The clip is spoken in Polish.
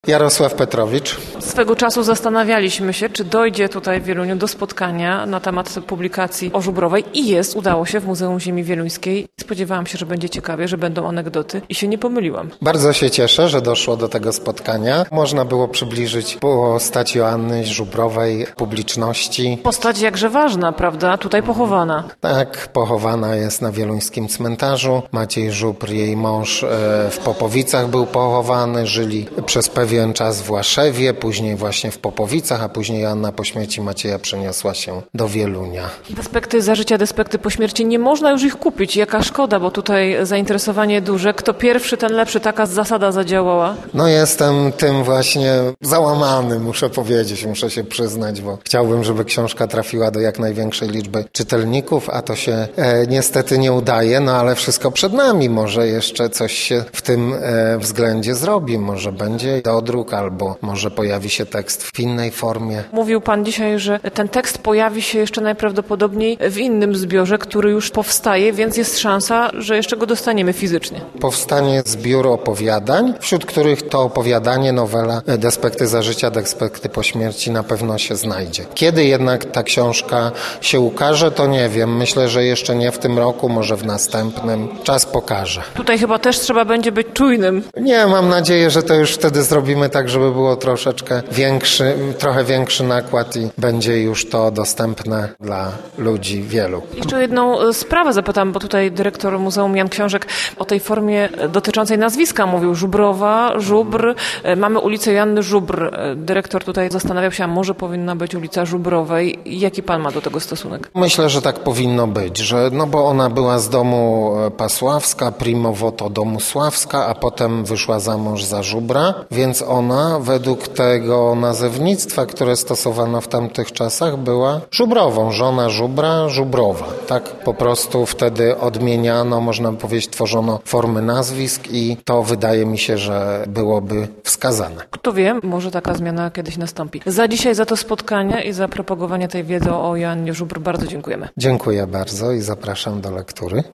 Jarosław Petrowicz. Swego czasu zastanawialiśmy się, czy dojdzie tutaj w Wieluniu do spotkania na temat publikacji o Żubrowej i udało się w Muzeum Ziemi Wieluńskiej. Spodziewałam się, że będzie ciekawie, że będą anegdoty i się nie pomyliłam. Bardzo się cieszę, że doszło do tego spotkania. Można było przybliżyć postać Joanny Żubrowej publiczności. Postać jakże ważna, prawda? Tutaj pochowana. Tak, pochowana jest na wieluńskim cmentarzu. Maciej Żubr, jej mąż, w Popowicach był pochowany. Żyli przez pewien czas w Łaszewie, później właśnie w Popowicach, a później Joanna po śmierci Macieja przeniosła się do Wielunia. Despekty za życia, despekty po śmierci. Nie można już ich kupić. Jaka szkoda, bo tutaj zainteresowanie duże. Kto pierwszy, ten lepszy. Taka zasada zadziałała. No jestem tym właśnie załamany, muszę powiedzieć, muszę się przyznać, bo chciałbym, żeby książka trafiła do jak największej liczby czytelników, a to się niestety nie udaje, no ale wszystko przed nami. Może jeszcze coś się w tym względzie zrobi. Może będzie dodruk, albo może pojawi się tekst w innej formie. Mówił pan dzisiaj, że ten tekst pojawi się jeszcze najprawdopodobniej w innym zbiorze, który już powstaje, więc jest szansa, że jeszcze go dostaniemy fizycznie. Powstanie zbiór opowiadań, wśród których to opowiadanie, nowela Despekty za życia, despekty po śmierci na pewno się znajdzie. Kiedy jednak ta książka się ukaże, to nie wiem. Myślę, że jeszcze nie w tym roku, może w następnym. Czas pokaże. Tutaj chyba też trzeba będzie być czujnym. Nie, mam nadzieję, że to już wtedy zrobimy tak, żeby było trochę większy nakład i będzie już to dostępne dla ludzi wielu. Jeszcze o jedną sprawę zapytam, bo tutaj dyrektor Muzeum Jan Książek o tej formie dotyczącej nazwiska mówił. Żubrowa, Żubr. Mamy ulicę Joanny Żubr. Dyrektor tutaj zastanawiał się, a może powinna być ulica Żubrowej. Jaki pan ma do tego stosunek? Myślę, że tak powinno być, bo ona była z domu Pasławska, primo voto domu Sławska, a potem wyszła za mąż za Żubra, więc ona według tego nazewnictwa, które stosowano w tamtych czasach, była Żubrową. Żona Żubra, Żubrowa. Tak po prostu wtedy odmieniano, można powiedzieć, tworzono formy nazwisk i to wydaje mi się, że byłoby wskazane. Kto wie, może taka zmiana kiedyś nastąpi. Za dzisiaj, za to spotkanie i za propagowanie tej wiedzy o Joannie Żubr bardzo dziękujemy. Dziękuję bardzo i zapraszam do lektury.